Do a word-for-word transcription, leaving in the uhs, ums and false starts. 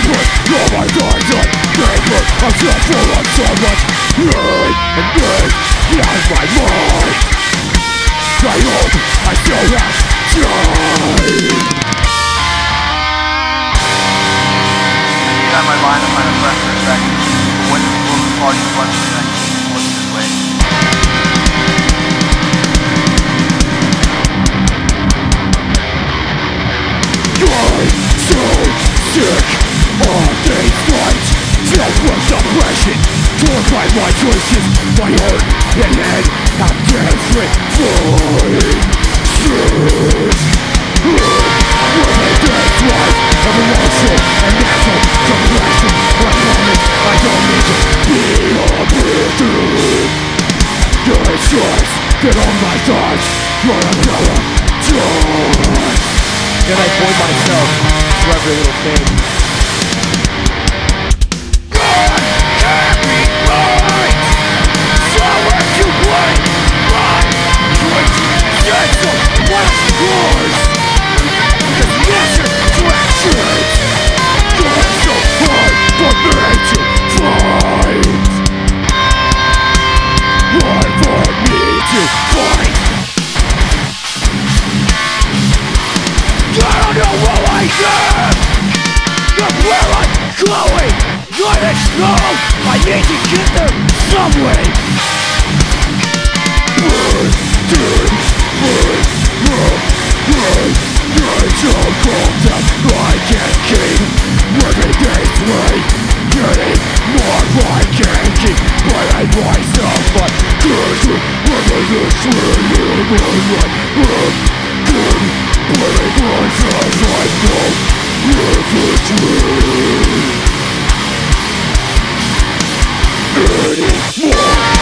all my thoughts on paper. I'm so full of so much hate and hate behind my mind. I hope I still have time. On my mind, I'm trying to press for a second. When the moving parts of one second, what's this way? I'm so sick of these nights, filled with depression, torn by my choices. My heart and head have different voices. With a death life of emotion and mental depression, I promise I don't need to be oblivious. It's just that all my thoughts run a paradox. Then I point myself to every little thing. God can't be right. So if you blame my choice, sense of what's yours, cause listen to actions. You're so hard for me to find. Hard for me to find. I don't know what I am, not where I'm going. I just know I need to get there some way. Burn, turn, burn, burn, burn. It's a cold that I can't keep. Every day's way, getting more I can't keep. But I myself, but good, whether this really right. But I myself, I know if it's real anymore.